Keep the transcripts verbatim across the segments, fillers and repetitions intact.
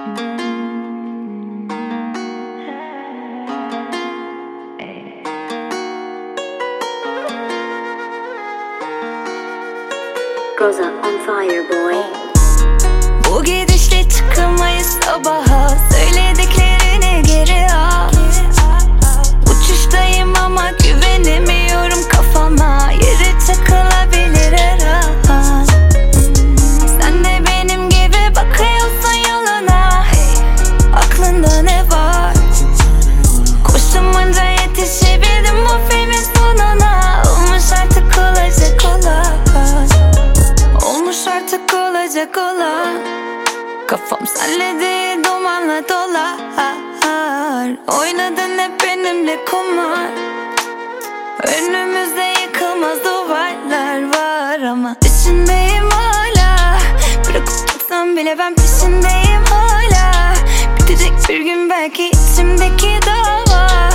Goza on fire boy. Bu gidişle çıkamayız sabaha, söylediklerini geri al. Uçuştayım ama güvenemiyorum kafama, yere takılabilir her an. Sen de benim gibi bakıyorsun yoluna, aklında ne var? Koşumunca yetişebildim bu filmin sonuna. Olmuş artık olacak olan, olmuş artık olacak olan. Kafam senle değil dumanla dolar. Oynadın hep benimle kumar. Önümüzde yıkılmaz duvarlar var ama içindeyim hala. Bırakıp gitsem bile ben peşindeyim hala. Bitecek bir gün belki içimdeki dava,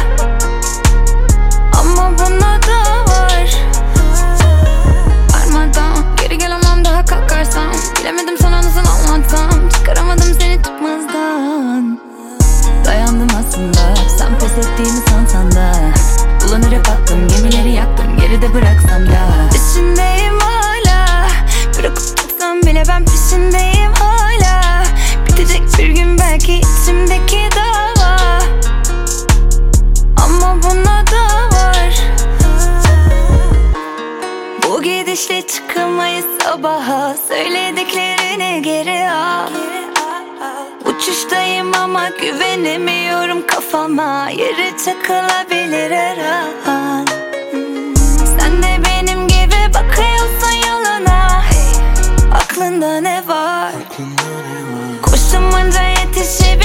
ama buna da var. Varmadan geri gelemem daha kalkarsam. Bilemedim sana nasıl anlatsam, çıkaramadım seni tutmazdan. Dayandım aslında, sen pes ettiğimi sansan da. Bulanır hep aklım, gemileri yaktım, geride bıraksam da. Peşindeyim hala, bırakıp gitsem bile ben peşindeyim hala. Bitecek bir gün belki içimdeki dava, ama buna da var. Bu gidişle çıkamayız sabaha, söylediklerini geri al. Uçuştayım ama güvenemiyorum kafama, yere takılabilir her an. Sen de benim gibi bakıyorsun yoluna, aklında ne var? Koşumunca yetişebilir